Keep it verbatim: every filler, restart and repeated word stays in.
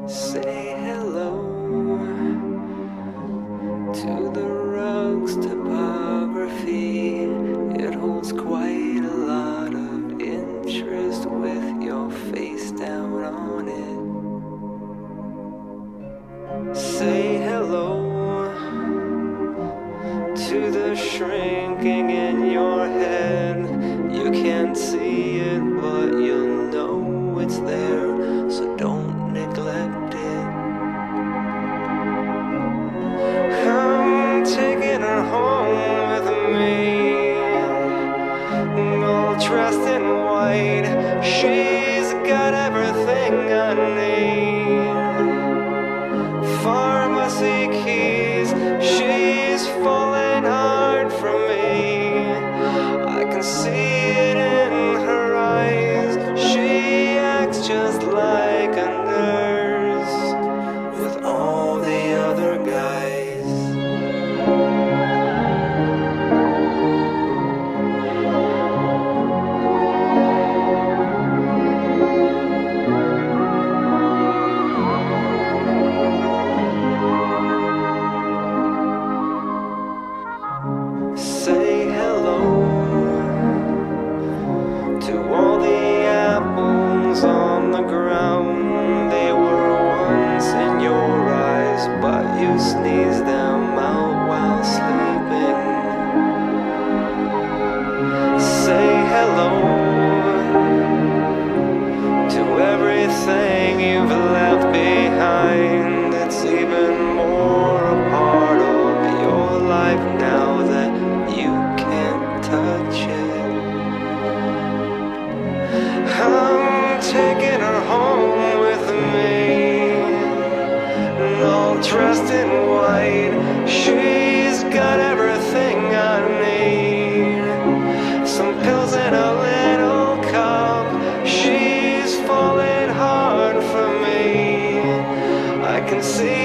Say hello to the rug's topography. It holds quite a lot of interest with your face down on it. Say hello to the shrinking in your head. You can't see it, but you know it's there, so don't neglect it. I'm taking her home with me, all dressed in white. She's got everything I need. Pharmacy keys, she's falling hard for me. I can see it in her eyes. She acts just like a nurse with all the other guys. Say hello to all the apples on the ground. They were once in your eyes, but you sneezed them out while sleeping. Say hello to everything you've left behind. It's even more a part of your life now that you can't touch it. I'm taking her home with me, all dressed in white. She's got everything I need. Some pills in a little cup. She's falling hard for me. I can see